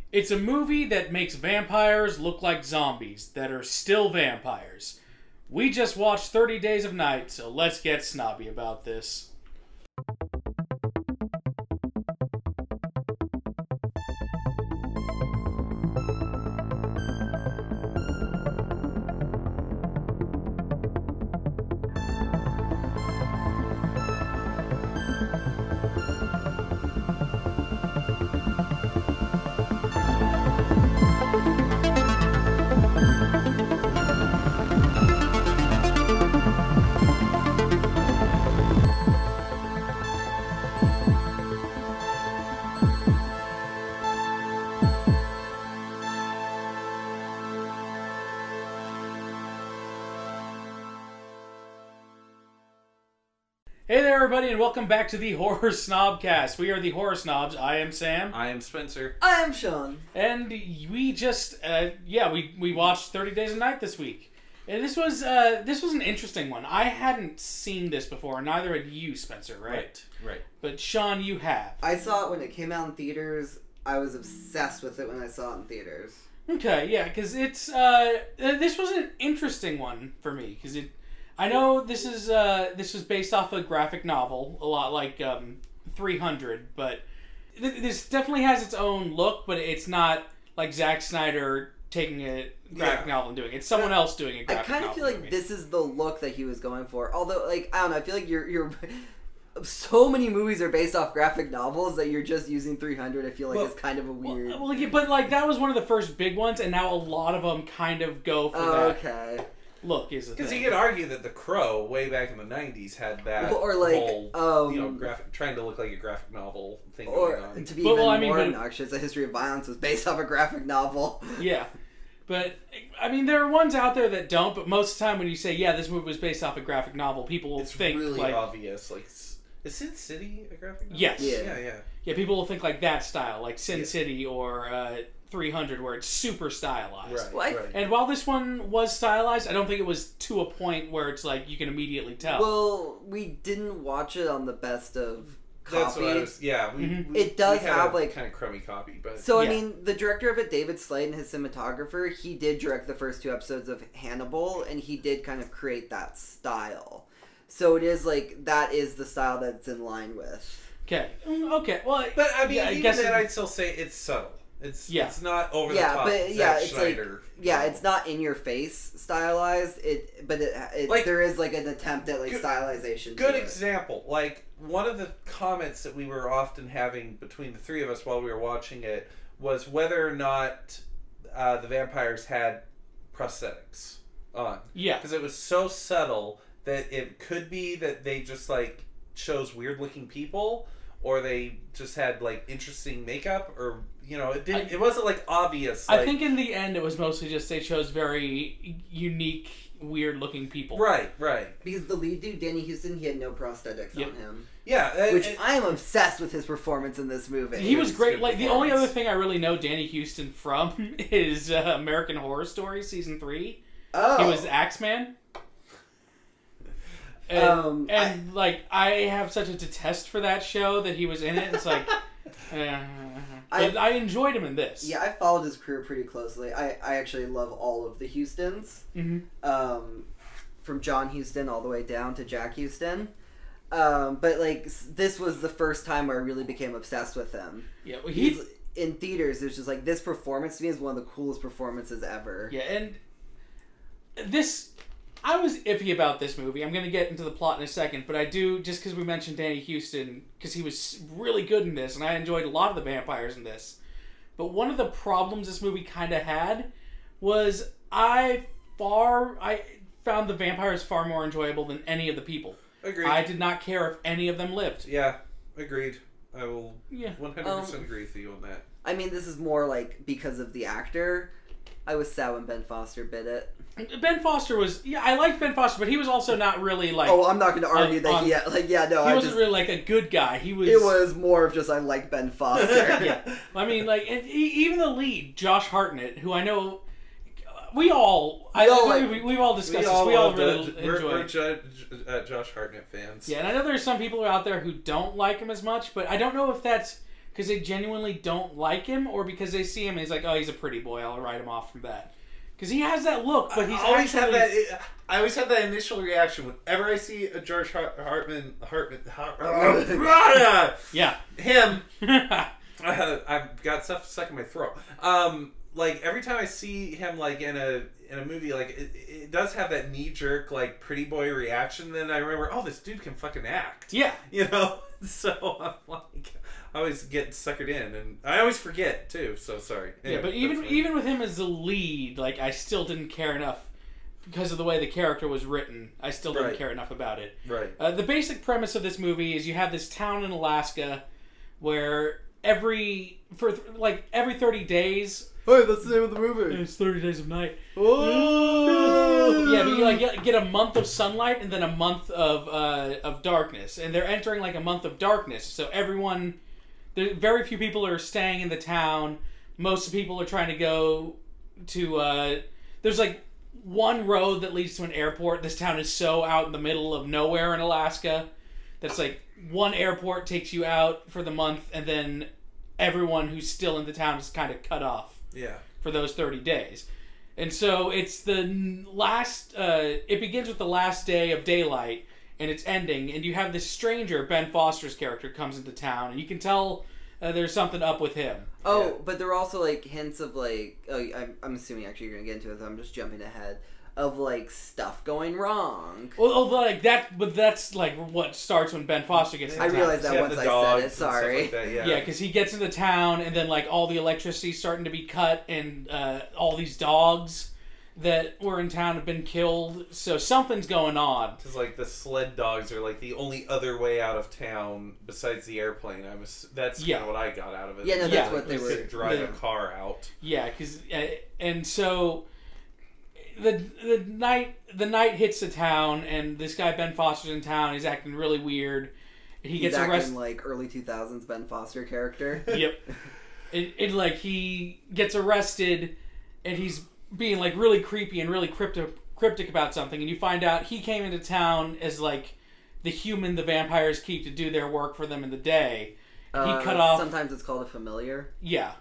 It's a movie that makes vampires look like zombies that are still vampires. We just watched 30 Days of Night, so let's get snobby about this. Hey there, everybody, and welcome back to the Horror Snobcast. We are the Horror Snobs. I am Sam. I am Spencer. I am Sean. And we just, we watched 30 Days of Night this week. And this was an interesting one. I hadn't seen this before, neither had you, Spencer, right? Right. But Sean, you have. I saw it when it came out in theaters. I was obsessed with it when I saw it in theaters. Okay, yeah, because it's, this was an interesting one for me, because I know this was based off a graphic novel, a lot like 300, but this definitely has its own look, but it's not like Zack Snyder taking a graphic novel and doing it. It's someone else doing a graphic novel. I kind of feel like this is the look that he was going for. Although, like, I don't know, I feel like you're so many movies are based off graphic novels that you're just using 300. I feel like it's kind of a weird... But like that was one of the first big ones, and now a lot of them kind of go for that. Okay. Look, is the thing. Because you could argue that The Crow, way back in the 90s, had that or like, whole, trying to look like a graphic novel thing going on. To be more obnoxious, A History of Violence was based off a graphic novel. Yeah. But, I mean, there are ones out there that don't, but most of the time when you say, yeah, this movie was based off a graphic novel, people will think, really like... obvious. Like, is Sin City a graphic novel? Yes. Yeah. Yeah, people will think like that style, like Sin City or 300, where it's super stylized. Right. And while this one was stylized, I don't think it was to a point where it's like you can immediately tell. Well, we didn't watch it on the best of copy. That's what I was... Yeah. It does have, like... kind of crummy copy, but... So, I mean, the director of it, David Slade, and his cinematographer, he did direct the first 2 episodes of Hannibal, and he did kind of create that style. So it is, like, that is the style that's in line with. Okay. Well, but, I mean, I even guess then, I'd still say it's subtle. It's not over the top. But Zack it's Snyder. like it's not in your face stylized. But like, there is like an attempt at like stylization. Good example. Like one of the comments that we were often having between the three of us while we were watching it was whether or not the vampires had prosthetics on. Yeah, because it was so subtle that it could be that they just like chose weird looking people, or they just had like interesting makeup, or it wasn't like obvious. I think in the end it was mostly just they chose very unique, weird looking people. Right. Because the lead dude, Danny Houston, he had no prosthetics on him. Yeah, which I am obsessed with his performance in this movie. He was great. Like the only other thing I really know Danny Houston from is American Horror Story season 3. Oh, he was Axeman. And I have such a detest for that show that he was in it. It's like, I enjoyed him in this. Yeah, I followed his career pretty closely. I actually love all of the Houstons, from John Huston all the way down to Jack Huston. But like this was the first time where I really became obsessed with him. Yeah, well, he's in theaters. There's just like this performance to me is one of the coolest performances ever. Yeah, and this. I was iffy about this movie. I'm going to get into the plot in a second, but I do, just because we mentioned Danny Houston, because he was really good in this, and I enjoyed a lot of the vampires in this. But one of the problems this movie kind of had was I found the vampires far more enjoyable than any of the people. Agreed. I did not care if any of them lived. Yeah, agreed. I will 100% agree with you on that. I mean, this is more like because of the actor. I was sad when Ben Foster bit it. Ben Foster was... Yeah, I liked Ben Foster, but he was also not really like... Oh, I'm not going to argue that he... He wasn't really like a good guy. He was... It was more of just I like Ben Foster. Yeah. I mean, like, even the lead, Josh Hartnett, who I know... We've all discussed this. We all really enjoy. We're Josh Hartnett fans. Yeah, and I know there's some people out there who don't like him as much, but I don't know if that's... because they genuinely don't like him, or because they see him and he's like, oh, he's a pretty boy, I'll write him off from that. Because he has that look, but he's I always have that initial reaction whenever I see a George Hartman, yeah, him. I've got stuff stuck in my throat. Like every time I see him like in a movie, like it does have that knee jerk like pretty boy reaction. Then I remember, oh, this dude can fucking act. Yeah, you know. So I'm like, I always get suckered in, and I always forget too. So sorry. Anyway, yeah, but even with him as the lead, like I still didn't care enough because of the way the character was written. I still didn't care enough about it. Right. The basic premise of this movie is you have this town in Alaska where every 30 days. Hey, that's the name of the movie. It's 30 Days of Night. Oh! Yeah, but you like get a month of sunlight and then a month of darkness, and they're entering like a month of darkness. So very few people are staying in the town. Most of the people are trying to go to. There's like one road that leads to an airport. This town is so out in the middle of nowhere in Alaska that's like one airport takes you out for the month, and then everyone who's still in the town is kind of cut off. Yeah. For those 30 days. And so it's the last, it begins with the last day of daylight, and it's ending, and you have this stranger, Ben Foster's character, comes into town, and you can tell there's something up with him. Oh, yeah. But there are also, like, hints of, like, I'm assuming actually you're going to get into it, so I'm just jumping ahead, of, like, stuff going wrong. Well, like that, but that's, like, what starts when Ben Foster gets into I town. realized that once I said it, sorry. Like that, Yeah, because he gets into town, and then, like, all the electricity's starting to be cut, and all these dogs that were in town have been killed, so something's going on. Because, like, the sled dogs are, like, the only other way out of town besides the airplane. That's kind of what I got out of it. Yeah, no, that's what they were... Could drive a car out. Yeah, because... and so... The night hits the town, and this guy Ben Foster's in town. He's acting really weird. He's gets arrested, like early 2000s Ben Foster character. Yep. Like he gets arrested, and he's being like really creepy and really cryptic about something. And you find out he came into town as like the human the vampires keep to do their work for them in the day. He cut off. Sometimes it's called a familiar. Yeah.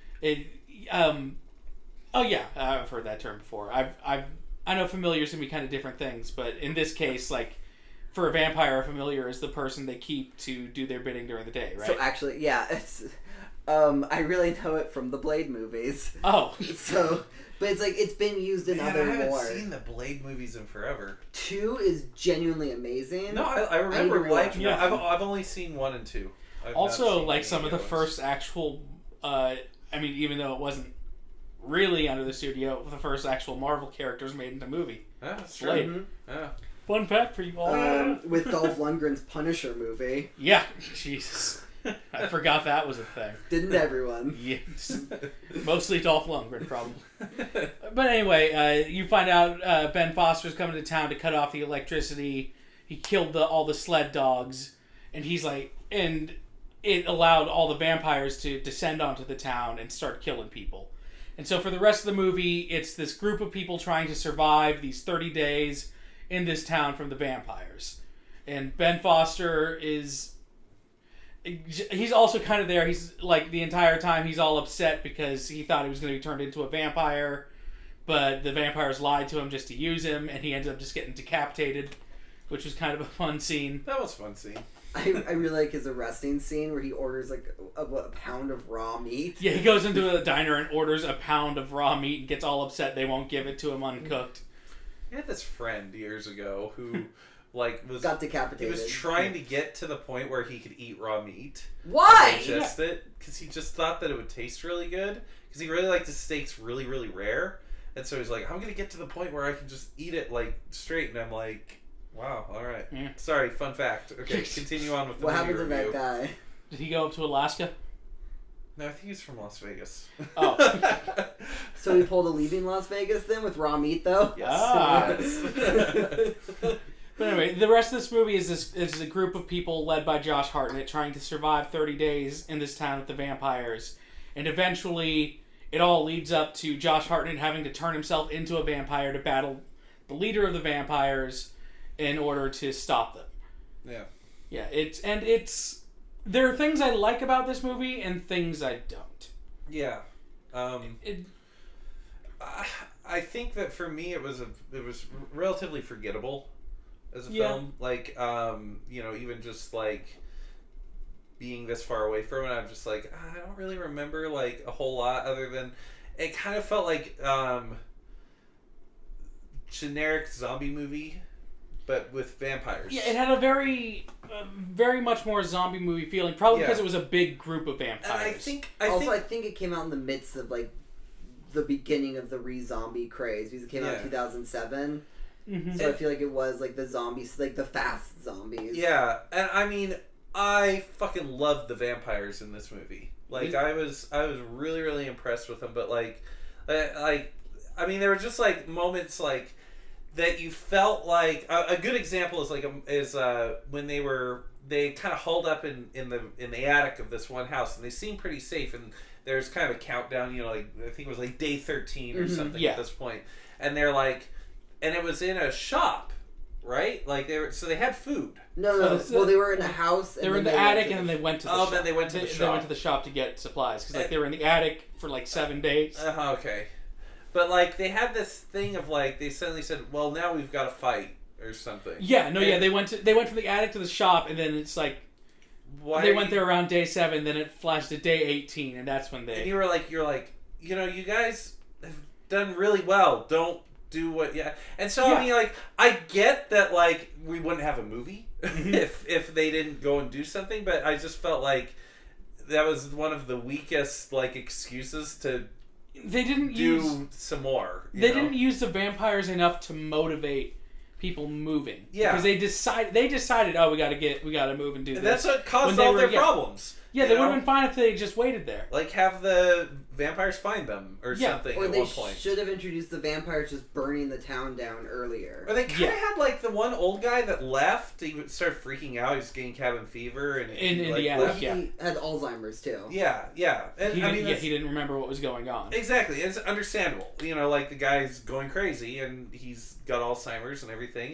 Oh yeah, I've heard that term before. I know familiars can be kind of different things, but in this case, like for a vampire, a familiar is the person they keep to do their bidding during the day, right? So actually, yeah, it's I really know it from the Blade movies. Oh, so but it's like it's been used in other I haven't more. seen the Blade movies in forever. 2 is genuinely amazing. No, I remember liking. Yeah. I've only seen 1 and 2. Also, like some of the first actual. I mean, even though it wasn't really under the studio, the first actual Marvel characters made into movie. Yeah, that's true. Blade. Mm-hmm. Yeah. Fun fact for you all. With Dolph Lundgren's Punisher movie. Yeah, Jesus, I forgot that was a thing. Didn't everyone? Yes, mostly Dolph Lundgren, probably. But anyway, you find out Ben Foster's coming to town to cut off the electricity. He killed all the sled dogs, and he's like, and it allowed all the vampires to descend onto the town and start killing people. And so for the rest of the movie, it's this group of people trying to survive these 30 days in this town from the vampires. And Ben Foster he's also kind of there. He's like the entire time he's all upset because he thought he was going to be turned into a vampire, but the vampires lied to him just to use him, and he ends up just getting decapitated, which was kind of a fun scene. That was a fun scene. I really like his arresting scene where he orders like a pound of raw meat. Yeah, he goes into a diner and orders a pound of raw meat and gets all upset they won't give it to him uncooked. I had this friend years ago who like got decapitated. He was trying to get to the point where he could eat raw meat. Why? Digest it because he just thought that it would taste really good because he really liked his steaks really, really rare. And so he's like, I'm gonna get to the point where I can just eat it like straight. And I'm like, wow, all right. Yeah. Sorry, fun fact. Okay, continue on with the what movie happened to review. that guy? Did he go up to Alaska? No, I think he's from Las Vegas. Oh. So he pulled a Leaving Las Vegas then with raw meat though? Yes. Ah. Yes. But anyway, the rest of this movie is a group of people led by Josh Hartnett trying to survive 30 days in this town with the vampires. And eventually, it all leads up to Josh Hartnett having to turn himself into a vampire to battle the leader of the vampires in order to stop them. Yeah. Yeah, it's there are things I like about this movie and things I don't. Yeah. I think that for me it was relatively forgettable as a film. Like, even just like being this far away from it, I'm just like, I don't really remember like a whole lot other than it kind of felt like generic zombie movie, but with vampires. Yeah, it had a very much more zombie movie feeling, probably because it was a big group of vampires. And I think it came out in the midst of like the beginning of the re-zombie craze because it came out in 2007. Mm-hmm. So I feel like it was like the zombies, like the fast zombies. Yeah, and I mean, I fucking loved the vampires in this movie. Like, I was really, really impressed with them. But like, I mean, there were just like moments like that you felt like a good example is like when they kind of hauled up in the attic of this one house, and they seemed pretty safe, and there's kind of a countdown, like I think it was like day 13 or something at this point, and they're like, and it was in a shop, right? Like they had food. No. Well, they were in a house. They were in the attic, and then they went to the shop. Then they went to the shop. They went to the shop to get supplies because like they were in the attic for like 7 days. Okay. But like they had this thing of like they suddenly said, "Well, now we've got to fight" or something. Yeah, they went from the attic to the shop, and then it's like they went there around day 7. Then it flashed to day 18, and that's when they. And you're like, you guys have done really well. Don't do what, And so I mean, like, I get that like we wouldn't have a movie if they didn't go and do something, but I just felt like that was one of the weakest like excuses to. They didn't do some more. They didn't use the vampires enough to motivate people moving. Yeah, because they decided, oh, we got to move and do this. That's what caused all their problems. Yeah, they would have been fine if they just waited there. Like have the vampires find them or something. Or at they one point should have introduced the vampires just burning the town down earlier. Or they kind of had like the one old guy that left. He started freaking out. He was getting cabin fever and in Indiana. Well, he had Alzheimer's too. Yeah. And, he didn't remember what was going on. Exactly. It's understandable. Like the guy's going crazy and he's got Alzheimer's and everything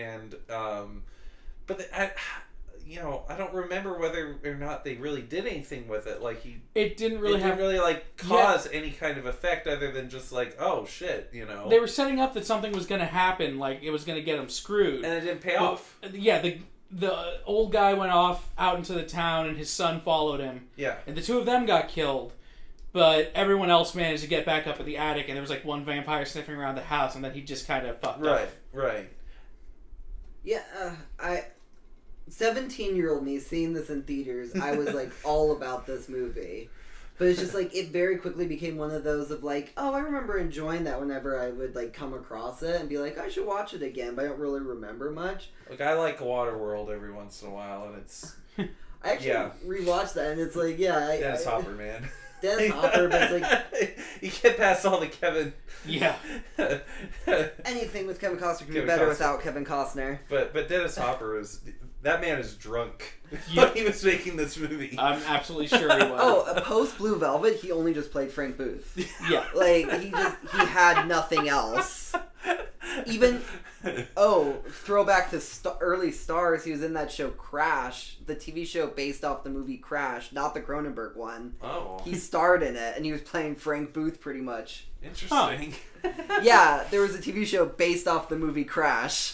but I don't remember whether or not they really did anything with it. Like it didn't really cause any kind of effect other than just like, oh shit, They were setting up that something was going to happen, like it was going to get them screwed, and it didn't pay off. Yeah, the old guy went off out into the town, and his son followed him. Yeah, and the two of them got killed, but everyone else managed to get back up in the attic, and there was like one vampire sniffing around the house, and then he just kind of fucked off. Right. Yeah, 17-year-old me seeing this in theaters, I was like all about this movie. But it's just like it very quickly became one of those of like, oh, I remember enjoying that whenever I would like come across it and be like, I should watch it again, but I don't really remember much. Like I like Waterworld every once in a while, and it's I actually rewatched that, and it's like, Dennis Hopper, man. Dennis Hopper, but it's like you get past all the Kevin. Yeah. Anything with Kevin Costner can be better without Kevin Costner. But Dennis Hopper that man is drunk. When he was making this movie. I'm absolutely sure he was. Oh, post Blue Velvet, he only just played Frank Booth. Yeah. Like he had nothing else. Even throwback to early stars, he was in that show Crash, the TV show based off the movie Crash, not the Cronenberg one. Oh. He starred in it, and he was playing Frank Booth pretty much. Interesting. Huh. Yeah, there was a TV show based off the movie Crash.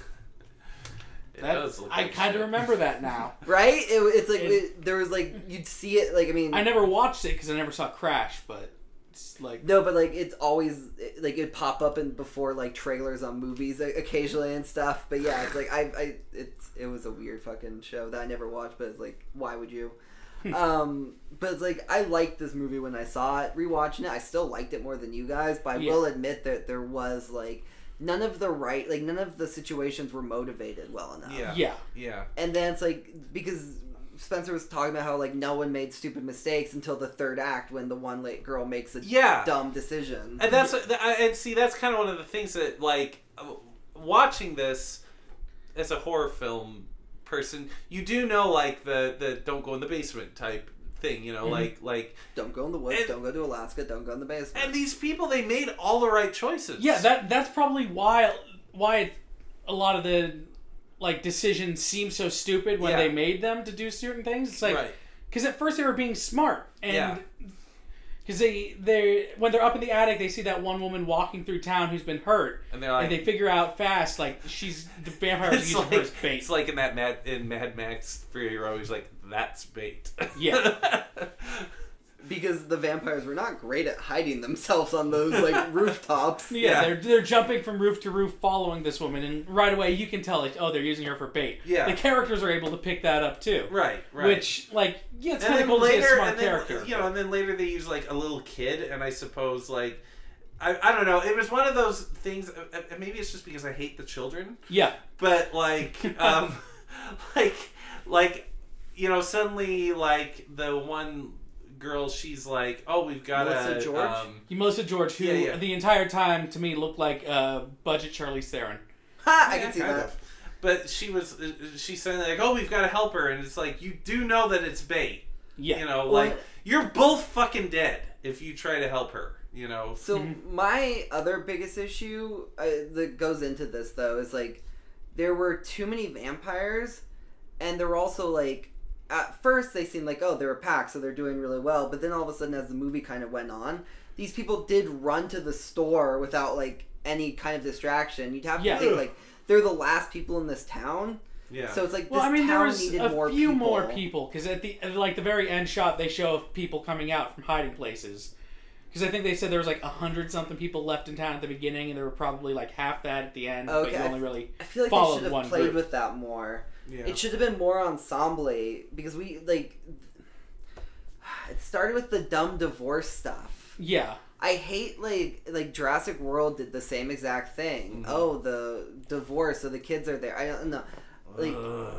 I kind of remember that now. Right? It's like there was like you'd see it like I never watched it because I never saw Crash, but it's like no, but like it's always like it'd pop up before like trailers on movies occasionally and stuff. But yeah, it's like it was a weird fucking show that I never watched. But it's like why would you? But it's like I liked this movie when I saw it. Rewatching it, I still liked it more than you guys. But I will admit that there was like. None of the situations were motivated well enough. Yeah. And then it's like, because Spencer was talking about how, like, no one made stupid mistakes until the third act when the one girl makes a dumb decision. And that's kind of one of the things that, like, watching this as a horror film person, you do know, like, the don't go in the basement type thing, like don't go in the woods, don't go to Alaska, don't go in the basement. And these people, they made all the right choices. Yeah, that's probably why a lot of the like decisions seem so stupid when they made them to do certain things. It's like because at first they were being smart and because they when they're up in the attic they see that one woman walking through town who's been hurt and they're like, and they figure out fast like she's the vampire is using her as bait. It's like in that Mad Max Fury Road, he's like, that's bait. Yeah. Because the vampires were not great at hiding themselves on those like rooftops. Yeah, they're jumping from roof to roof following this woman, and right away you can tell like, oh, they're using her for bait. Yeah, the characters are able to pick that up too. Right. Which it's kind of cool to see a smart character. And then later they use like a little kid, and I suppose like I don't know. It was one of those things. Maybe it's just because I hate the children. Yeah, but like suddenly like the one girl, she's like, oh, we've got Melissa George, who the entire time to me looked like budget Charlize Theron. I can see that. But she's saying like, oh, we've got to help her, and it's like, you do know that it's bait. Yeah, you're both fucking dead if you try to help her. So my other biggest issue that goes into this though is like there were too many vampires, and there were also like. At first, they seemed like, oh, they're a pack, so they're doing really well. But then all of a sudden, as the movie kind of went on, these people did run to the store without, like, any kind of distraction. You'd have to think, like, they're the last people in this town. Yeah. So it's like, this town needed more people. There was a few more people, because at the very end shot, they show people coming out from hiding places. Because I think they said there was, like, 100-something people left in town at the beginning, and there were probably, like, half that at the end. Okay. But you only really I feel like they should have played with that more. Yeah. It should have been more ensemble because we it started with the dumb divorce stuff. Yeah. I hate like Jurassic World did the same exact thing. Mm-hmm. Oh, the divorce, so the kids are there. I don't know. Like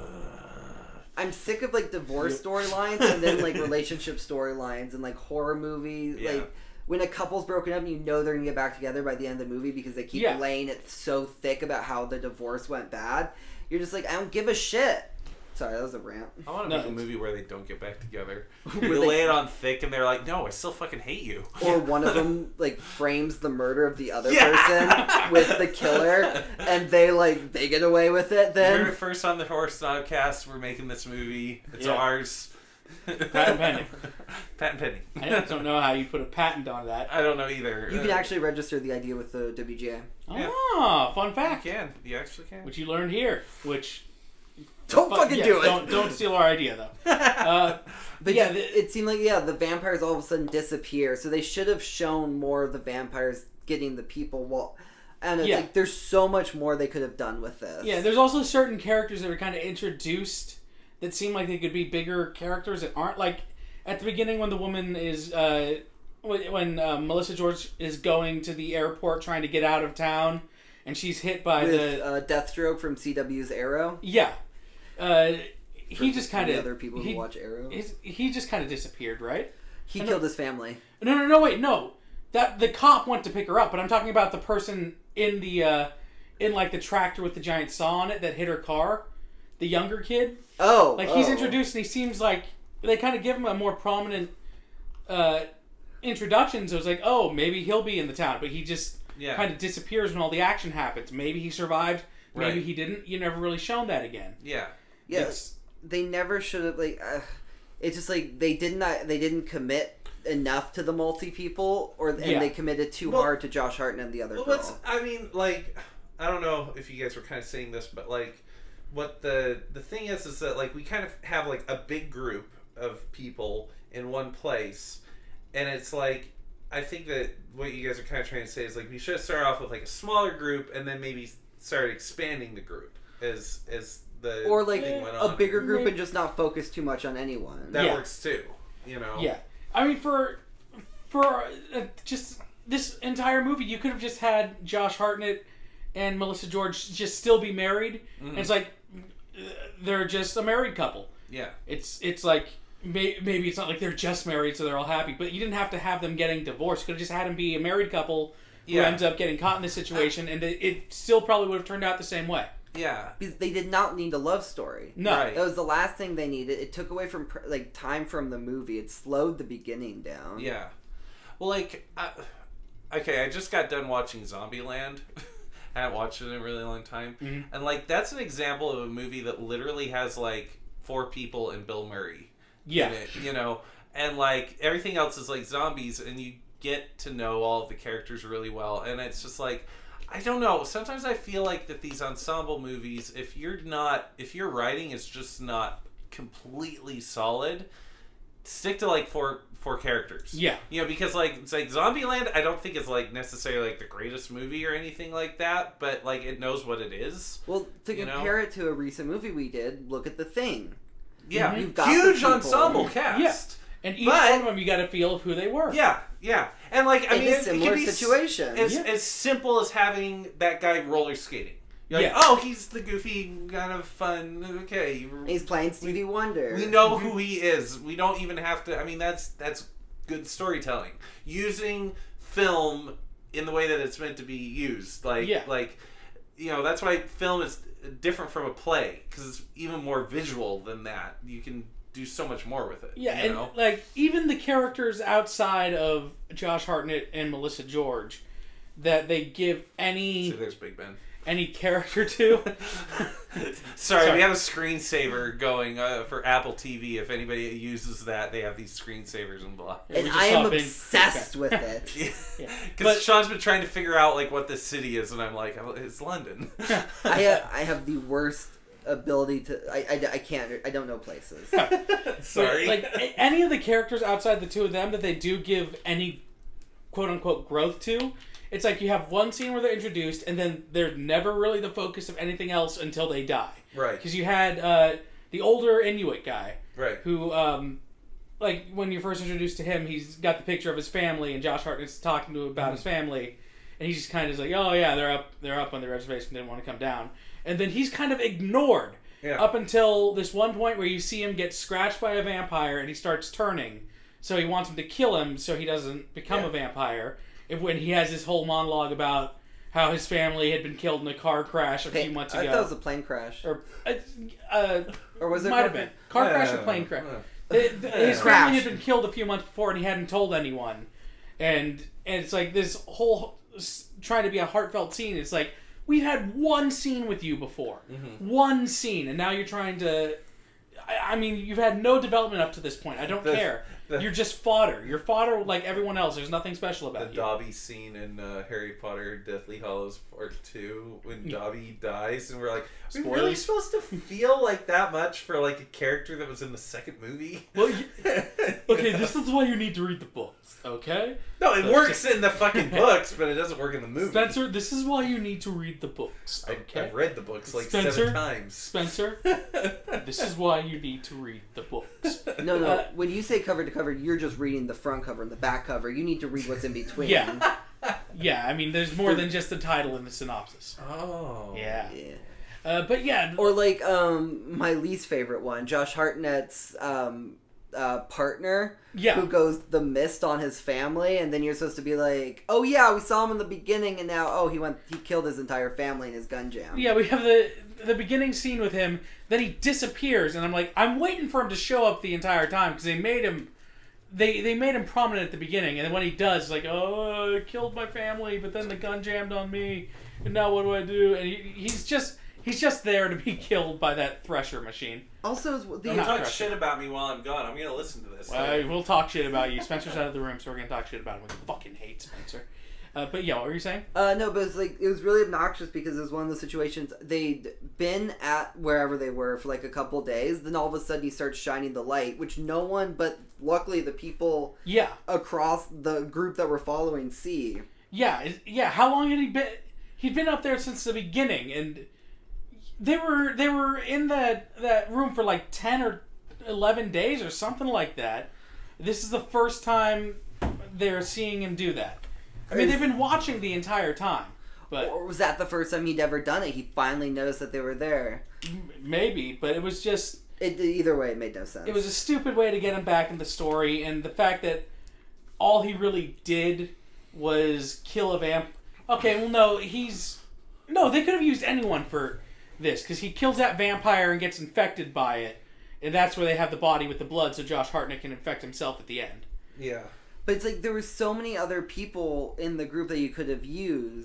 I'm sick of like divorce storylines and then like relationship storylines and like horror movies. Yeah. Like when a couple's broken up and you know they're gonna get back together by the end of the movie because they keep laying it so thick about how the divorce went bad. You're just like, I don't give a shit. Sorry, that was a rant. I want to make a movie where they don't get back together. They lay it on thick and they're like, no, I still fucking hate you. Or one of them like frames the murder of the other person with the killer and they get away with it then. You heard it first on the Horror Snodcast. We're making this movie. It's ours. Patent pending. Patent pending. I don't know how you put a patent on that. I don't know either. You can actually register the idea with the WGA. Oh, fun fact. You can. You actually can. Which you learned here. Which don't fucking do it. Don't steal our idea though. But it seemed like the vampires all of a sudden disappear. So they should have shown more of the vampires getting the people. Well, and it's like there's so much more they could have done with this. Yeah, there's also certain characters that are kind of introduced that seem like they could be bigger characters that aren't. Like at the beginning when the woman is when Melissa George is going to the airport trying to get out of town and she's hit by the Deathstroke from CW's Arrow. Yeah. He just kind of other people who watch Arrow. He just kind of disappeared, right? He killed his family. No. That the cop went to pick her up, but I'm talking about the person in the the tractor with the giant saw on it that hit her car. The younger kid. He's introduced and he seems like they kind of give him a more prominent introduction. So it's like, oh, maybe he'll be in the town, but he just kind of disappears when all the action happens. Maybe he survived. Maybe he didn't. You never really shown that again. Yeah. Yes. They never should have it's just like they didn't commit enough to the multi people and they committed too hard to Josh Hartnett and the other girl. I don't know if you guys were kind of saying this, but what the thing is that we kind of have a big group of people in one place, and it's I think that what you guys are kind of trying to say is we should start off with a smaller group and then maybe start expanding the group as the thing went on. A bigger group and just not focus too much on anyone. That works too, Yeah, I mean for just this entire movie, you could have just had Josh Hartnett and Melissa George just still be married. Mm-hmm. And it's they're just a married couple. Yeah, it's maybe it's not like they're just married so they're all happy, but you didn't have to have them getting divorced. You could have just had them be a married couple who ends up getting caught in this situation, and it still probably would have turned out the same way. Yeah, because they did not need a love story. No, that was the last thing they needed. It took away from time from the movie. It slowed the beginning down. Yeah, well, okay, I just got done watching Zombieland, I haven't watched it in a really long time. Mm-hmm. And, like, that's an example of a movie that literally has, like, 4 people and Bill Murray Yeah. in it, you know? And, like, everything else is, like, zombies, and you get to know all of the characters really well. And it's just, like, I don't know. Sometimes I feel like that these ensemble movies, if your writing is just not completely solid, stick to like four characters. Yeah. You know, because like it's like Zombieland, I don't think is like necessarily like the greatest movie or anything like that, but like it knows what it is. Well, to compare it to a recent movie we did, look at The Thing. Yeah. You've got Huge ensemble cast. Yeah. And each one of them, you got to feel who they were. Yeah, yeah. And like, I mean, it can be situation. As simple as having that guy roller skating. You're like, Yeah. oh, he's the goofy, kind of fun, okay. He's playing Stevie Wonder. We know who he is. We don't even have to, I mean, that's good storytelling. Using film in the way that it's meant to be used. Like, you know, that's why film is different from a play, because it's even more visual than that. You can do so much more with it. Yeah, you and know? like even the characters outside of Josh Hartnett and Melissa George that they give See, there's Big Ben. any character to. Sorry, we have a screensaver going for Apple TV. If anybody uses that, they have these screensavers and blah. And I am obsessed with it. Because Sean's been trying to figure out like what this city is, and I'm like, it's London. I have the worst ability to I don't know places. Sorry. Like any of the characters outside the two of them that they do give any quote unquote growth to, it's like you have one scene where they're introduced and then they're never really the focus of anything else until they die. Right. Because you had the older Inuit guy. Right. Who like when you're first introduced to him, he's got the picture of his family and Josh Hartnett's talking to him about his family, and he's just kind of like, oh yeah, they're up on the reservation, didn't want to come down. And then he's kind of ignored up until this one point where you see him get scratched by a vampire and he starts turning. So he wants him to kill him so he doesn't become a vampire. When he has this whole monologue about how his family had been killed in a car crash a few months ago. I thought it was a plane crash. Or was it might have been. Car crash or plane crash. His family had been killed a few months before and he hadn't told anyone. And it's like this whole trying to be a heartfelt scene. It's like, we've had one scene with you before. Mm-hmm. One scene. And now you're trying to... I mean, you've had no development up to this point. I don't care. You're just fodder. You're fodder like everyone else. There's nothing special about you. The Dobby scene in Harry Potter Deathly Hallows Part 2 when Dobby dies and we're like, are we really supposed to feel like that much for like a character that was in the second movie? Well, okay, this is why you need to read the books, okay? No, it works in the fucking books, but it doesn't work in the movie. Spencer, this is why you need to read the books, okay? I've read the books like Spencer, 7 times. Spencer, this is why you need to read the books. No. When you say cover to cover, you're just reading the front cover and the back cover. You need to read what's in between. Yeah. Yeah, I mean, there's more than just the title and the synopsis. Oh. Yeah. But yeah. Or like my least favorite one, Josh Hartnett's partner, who goes the mist on his family, and then you're supposed to be like, oh yeah, we saw him in the beginning, and now he killed his entire family in his gun jam. Yeah, we have the beginning scene with him, then he disappears, and I'm like, I'm waiting for him to show up the entire time because they made him prominent at the beginning, and then when he does, it's like, oh, I killed my family, but then the gun jammed on me, and now what do I do? And he's just there to be killed by that thresher machine. Also, don't talk shit about me while I'm gone. I'm gonna listen to this. We'll talk shit about you. Spencer's out of the room, so we're gonna talk shit about him. We fucking hate Spencer. But yeah, what were you saying? No, but it was really obnoxious because it was one of those situations they'd been at wherever they were for like a couple days. Then all of a sudden he starts shining the light, which no one but luckily the people across the group that were following see. Yeah. How long had he been? He'd been up there since the beginning, and they were in that room for like 10 or 11 days or something like that. This is the first time they're seeing him do that. I mean, they've been watching the entire time. But or was that the first time he'd ever done it? He finally noticed that they were there. Maybe, but it was just... Either way, it made no sense. It was a stupid way to get him back in the story, and the fact that all he really did was kill a vamp... Okay, well, no, they could have used anyone for this, because he kills that vampire and gets infected by it, and that's where they have the body with the blood, so Josh Hartnett can infect himself at the end. Yeah. But it's like there were so many other people in the group that you could have used.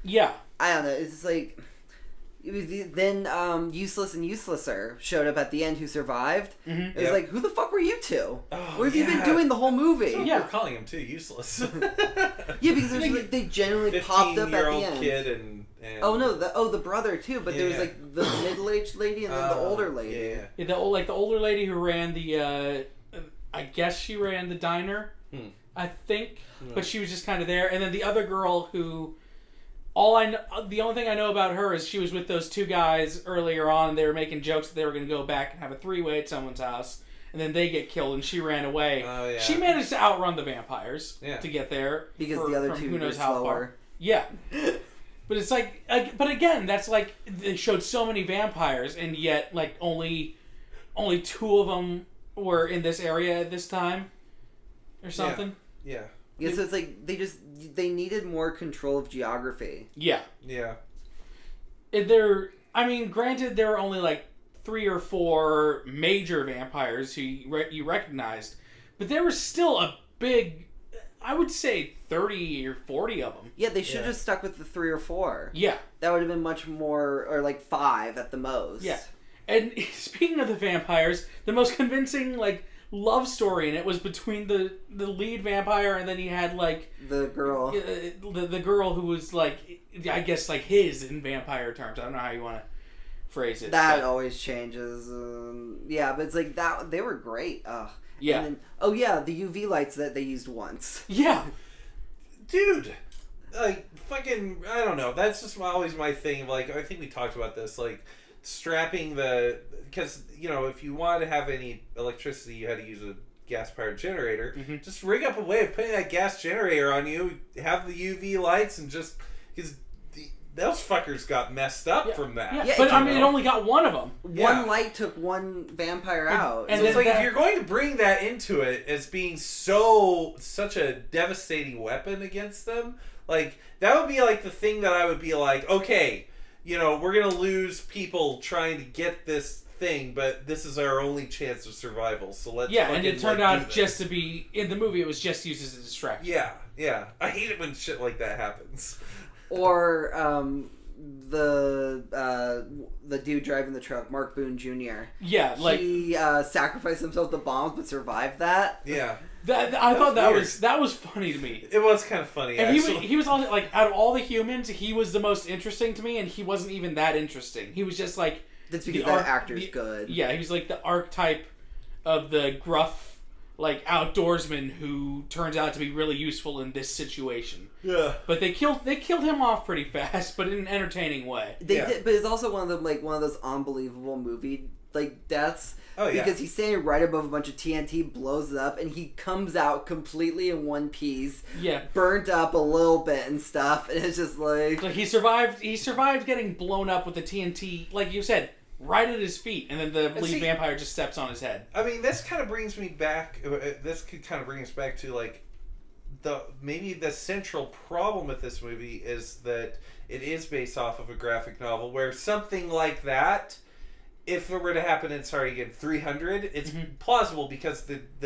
Yeah. I don't know. It's just like then Useless and Uselesser showed up at the end who survived. Mm-hmm. It was like, who the fuck were you two? Oh, What have you been doing the whole movie? So Yeah. we're calling him too useless. Yeah, because there's like, they genuinely popped up at the 15-year-old end. kid and Oh no, the brother too, but there was Yeah. like the middle-aged lady and then the older lady. Yeah. Yeah, the older lady who ran the, I guess she ran the diner, I think, but she was just kind of there. And then the other girl who, the only thing I know about her is she was with those two guys earlier on. And they were making jokes that they were going to go back and have a three-way at someone's house, and then they get killed, and she ran away. Oh, yeah. She managed to outrun the vampires to get there Because for- the other from two who knows were how slower. far. Yeah. But it's like, but again, that's like they showed so many vampires, and yet like only two of them were in this area at this time, or something. Yeah. Yeah, so it's like they needed more control of geography. Yeah. Yeah. I mean, granted, there were only like 3 or 4 major vampires who you recognized, but there was still a big, I would say 30 or 40 of them. Yeah, they should have just stuck with the 3 or 4. Yeah. That would have been much more, or like 5 at the most. Yeah. And speaking of the vampires, the most convincing like love story in it was between the lead vampire and then he had like The girl. the girl who was like, I guess like his in vampire terms. I don't know how you want to phrase it. That but, always changes. Yeah, but it's like that. They were great. yeah. And then, the UV lights that they used once. Yeah. Dude, like, fucking, I don't know. That's just always my thing. Like, I think we talked about this. Like, strapping because, if you wanted to have any electricity, you had to use a gas-powered generator. Mm-hmm. Just rig up a way of putting that gas generator on you, have the UV lights, and just, because those fuckers got messed up from that. Yeah, Yeah, but I mean, it only got one of them. One light took one vampire out. and So it's then like, if you're going to bring that into it as being such a devastating weapon against them, like, that would be like the thing that I would be like, okay, we're going to lose people trying to get this thing, but this is our only chance of survival, so let's and it turned do out this. just to be, in the movie, it was just used as a distraction. Yeah. I hate it when shit like that happens. Or the dude driving the truck, Mark Boone Jr. Yeah, like he sacrificed himself to bombs but survived that. Yeah. I thought that weird. was funny to me. It was kind of funny, And actually. he was also, like, out of all the humans, he was the most interesting to me, and he wasn't even that interesting. He was just like That's because that actor's good. Yeah, he was like the archetype of the gruff, like, outdoorsman who turns out to be really useful in this situation. Yeah. But they killed him off pretty fast, but in an entertaining way. They Yeah. did, but it's also one of those unbelievable movie deaths. Oh, yeah. Because he's standing right above a bunch of TNT, blows it up, and he comes out completely in one piece, Yeah. burnt up a little bit and stuff, and it's just like Like he survived getting blown up with the TNT, like you said, right at his feet, and then the lead vampire just steps on his head. I mean, this kind of brings me back. This could kind of bring us back to like maybe the central problem with this movie is that it is based off of a graphic novel, where something like that, if it were to happen in 300, it's plausible because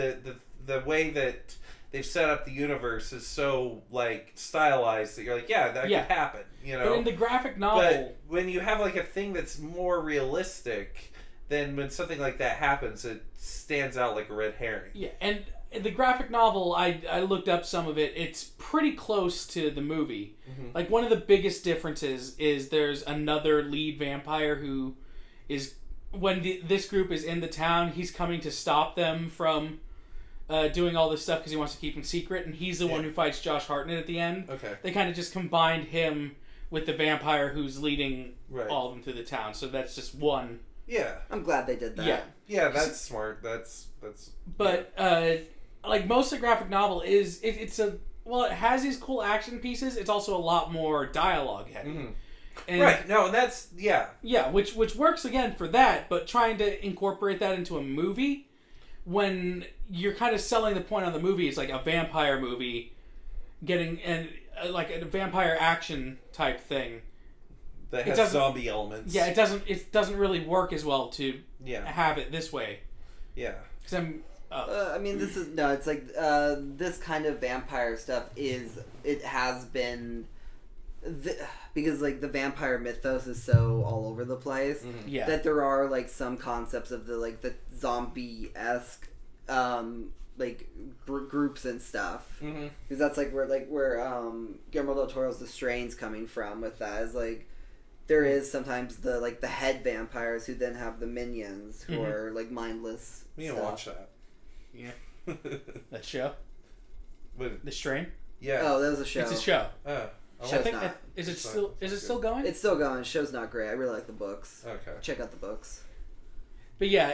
the way that they've set up the universe is so like stylized that you're like, yeah, that could happen. But in the graphic novel, But when you have like a thing that's more realistic, then when something like that happens, it stands out like a red herring. yeah, and in the graphic novel, I looked up some of it. It's pretty close to the movie. Mm-hmm. Like, one of the biggest differences is there's another lead vampire who is, when this group is in the town, he's coming to stop them from doing all this stuff because he wants to keep them secret, and he's the one who fights Josh Hartnett at the end. Okay. They kind of just combined him with the vampire who's leading Right. all of them through the town, so that's just one. Yeah. I'm glad they did that. Yeah. Yeah, that's smart. That's. But like most of the graphic novel is it has these cool action pieces. It's also a lot more dialogue heavy. Mhm. And, Right. No, that's Yeah, which works again for that, but trying to incorporate that into a movie when you're kind of selling the point on the movie is like a vampire movie getting like a vampire action type thing. that It has doesn't- zombie elements. Yeah, it doesn't really work as well to have it this way. Yeah. Because I'm I mean, it's like this kind of vampire stuff it has been because like the vampire mythos is so all over the place Yeah. that there are like some concepts of the zombie-esque groups and stuff, because that's like where Guillermo del Toro's The Strain's coming from with that is like there is sometimes the head vampires who then have the minions who are like mindless. We didn't watch that. Yeah. That show? But, The Strain? yeah. Oh, that was a show. It's a show. Show's I think not. is it still going? It's still going. Show's not great. I really like the books. Okay. Check out the books. But yeah,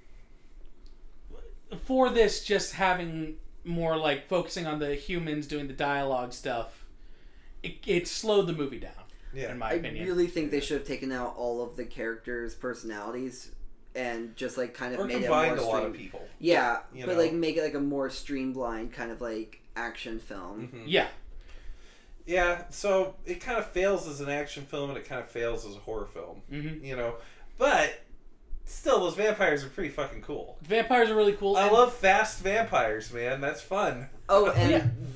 for this, just having more like focusing on the humans doing the dialogue stuff, it slowed the movie down. Yeah. In my opinion. I really think they should have taken out all of the characters' personalities and just like kind of Or made it combined more a lot of people. Yeah, You but know? like make it like a more streamlined kind of like action film. Yeah. Yeah, so it kind of fails as an action film and it kind of fails as a horror film. You know? But still, those vampires are pretty fucking cool. Vampires are really cool. I love fast vampires, man. That's fun. Oh, and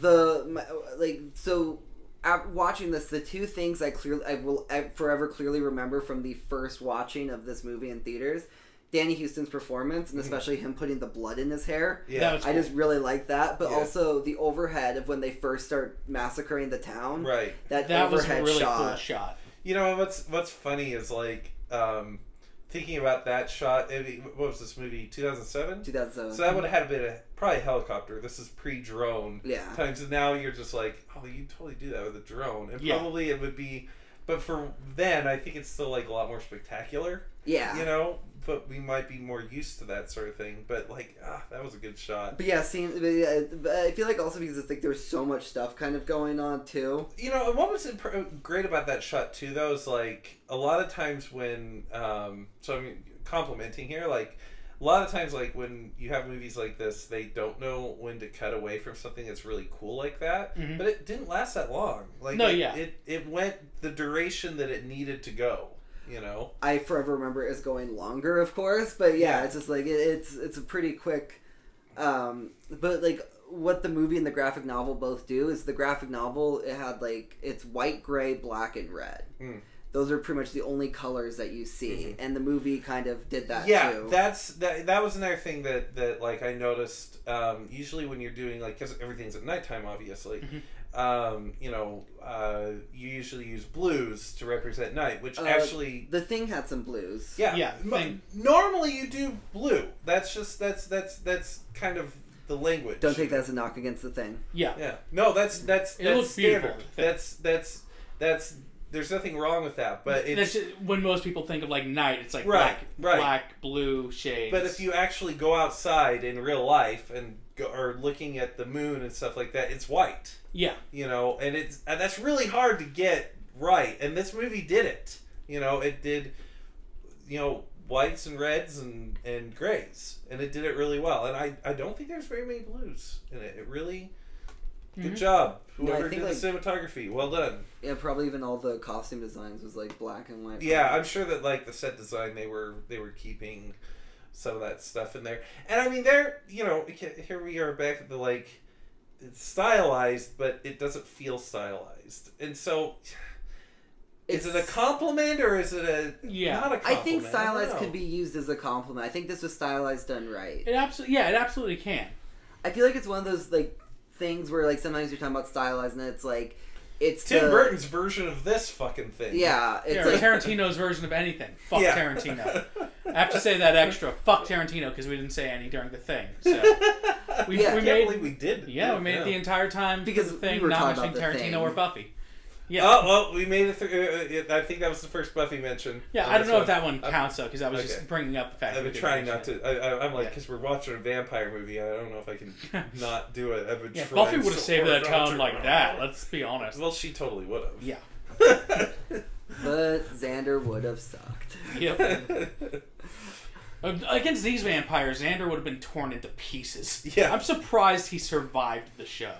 Yeah. Watching this, the two things I will forever clearly remember from the first watching of this movie in theaters: Danny Houston's performance, and especially him putting the blood in his hair. Yeah. That was I just really like that, but Yeah. also the overhead of when they first start massacring the town. Right. That was a overhead really shot. cool shot. You know, what's funny is like, thinking about that shot, what was this movie, 2007? 2007. So that would have been probably a helicopter. This is pre-drone Yeah. times, and now you're just like, oh, you totally do that with a drone. And Yeah. probably it would be, but for then, I think it's still like a lot more spectacular. Yeah. You know, but we might be more used to that sort of thing. But like, that was a good shot. But yeah, but I feel like also because it's like there's so much stuff kind of going on too. You know, and what was great about that shot too, though, is like a lot of times when, so I'm complimenting here, like a lot of times, like when you have movies like this, they don't know when to cut away from something that's really cool like that. But it didn't last that long. Like, No, it went the duration that it needed to go. You know, I forever remember it as going longer, of course, but yeah, Yeah. it's just like it's a pretty quick. But like what the movie and the graphic novel both do is the graphic novel it had like it's white, gray, black, and red. Those are pretty much the only colors that you see, and the movie kind of did that too. That was another thing that like I noticed. Usually when you're doing like, because everything's at nighttime, obviously. You know, you usually use blues to represent night, which actually The Thing had some blues. Yeah, normally you do blue. That's just that's kind of the language. Don't take that as a knock against The Thing. Yeah. Yeah. No, that's looks standard. beautiful. That's there's nothing wrong with that, but it's That's just, when most people think of like night, it's like Right. black, blue shades. But if you actually go outside in real life and are looking at the moon and stuff like that, it's white. yeah, You know, and that's really hard to get right. And this movie did it. You know, it did, you know, whites and reds and grays, and it did it really well. And I don't think there's very many blues in it. It really good job. Whoever think, did the cinematography, well done. Yeah, probably even all the costume designs was like black and white. Yeah, I'm sure that like the set design they were keeping some of that stuff in there. And I mean, they're, you know, here we are back at the like, it's stylized, but it doesn't feel stylized. And so, is it a compliment or is it not a compliment? I think don't stylized know. could be used as a compliment. I think this was stylized done right. it absolutely can. I feel like it's one of those like things where like sometimes you're talking about stylized and it's like it's Tim Burton's version of this fucking thing. Yeah, it's Yeah, or like Tarantino's version of anything. Fuck Yeah. Tarantino. I have to say that extra. Fuck Tarantino because we didn't say any during the thing. So we Yeah. I can't made believe we did. we made it the entire time Because for the thing, we were not talking mentioning about The Tarantino Thing. or Buffy. Yeah. Oh, well, we made it through. I think that was the first Buffy mention. Yeah, on I don't this know if that one counts though, because I was Okay. just bringing up the fact. I've that been we trying didn't not mention to. I'm like, Yeah. because we're watching a vampire movie. I don't know if I can not do it. I've been it. Yeah, trying Buffy would have so saved hard that not tone to. like that. Let's be honest. Well, she totally would have. Yeah. but Xander would have sucked. Yep. Against these vampires, Xander would have been torn into pieces. Yeah. I'm surprised he survived the show.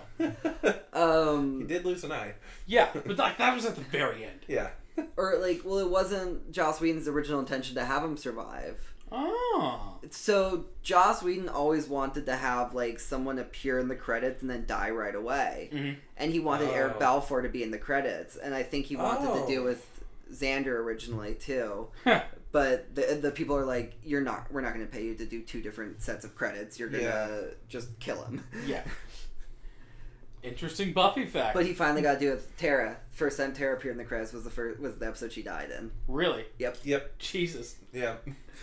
He did lose an eye. Yeah, but like that was at the very end. Yeah. Or like, well, it wasn't Joss Whedon's original intention to have him survive. Oh. So Joss Whedon always wanted to have like someone appear in the credits and then die right away, and he wanted Eric Balfour to be in the credits, and I think he wanted to do with Xander originally too. But the people are like, we're not going to pay you to do 2 different sets of credits. You're gonna just kill him. Yeah. Interesting Buffy fact. But he finally got to do it with Tara. First time Tara appeared in the credits was the episode she died in. Really? Yep. Jesus. Yeah.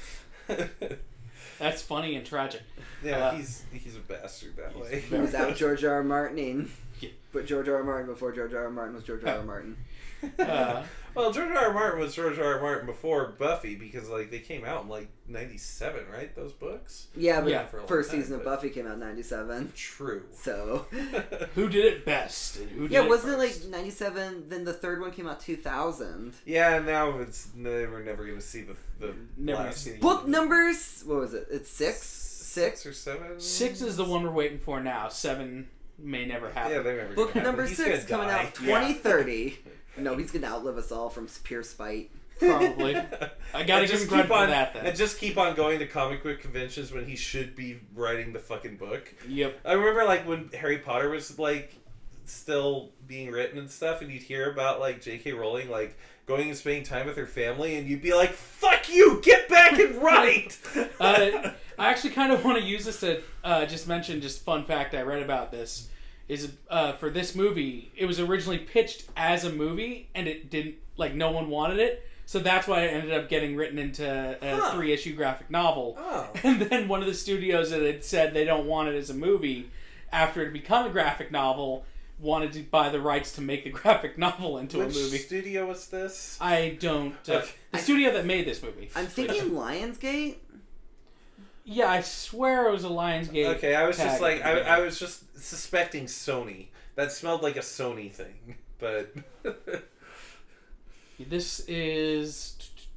That's funny and tragic. Yeah, he's a bastard that way. He was out George R. R. Martining. Yeah. But George R. R. Martin before George R. R. Martin was George R. R. Martin. Well, George R. R. Martin was George R. R. Martin before Buffy because like they came out in like 97, right? Those books. Yeah, but for a long first time, season of Buffy came out in 97. True. So. Who did it best? And who did wasn't first? it like 97? Then the third one came out 2000. Yeah, now we're never gonna see the Never last gonna see Book numbers. What was it? It's 6. 6 or 7. 6 is the one we're waiting for now. 7 may never happen. Yeah, they're never. Book gonna number happen. 6 coming die. out 2030. No, he's gonna outlive us all from pure spite. Probably. I gotta give him credit for that then. And just keep on going to comic book conventions when he should be writing the fucking book. Yep. I remember like when Harry Potter was like still being written and stuff, and you'd hear about like J.K. Rowling like going and spending time with her family, and you'd be like, "Fuck you! Get back and write." I actually kind of want to use this to just mention just fun fact I read about this. Is for this movie, it was originally pitched as a movie, and it didn't, like, no one wanted it, so that's why it ended up getting written into a 3-issue graphic novel. Oh. And then one of the studios that had said they don't want it as a movie, after it had become a graphic novel, wanted to buy the rights to make the graphic novel into Which a movie. studio was this? I don't... Okay. The studio that made this movie. I'm thinking Lionsgate. Yeah, I swear it was a Lionsgate. Okay, I was tag just like, at the I was just suspecting Sony. That smelled like a Sony thing, but... This is...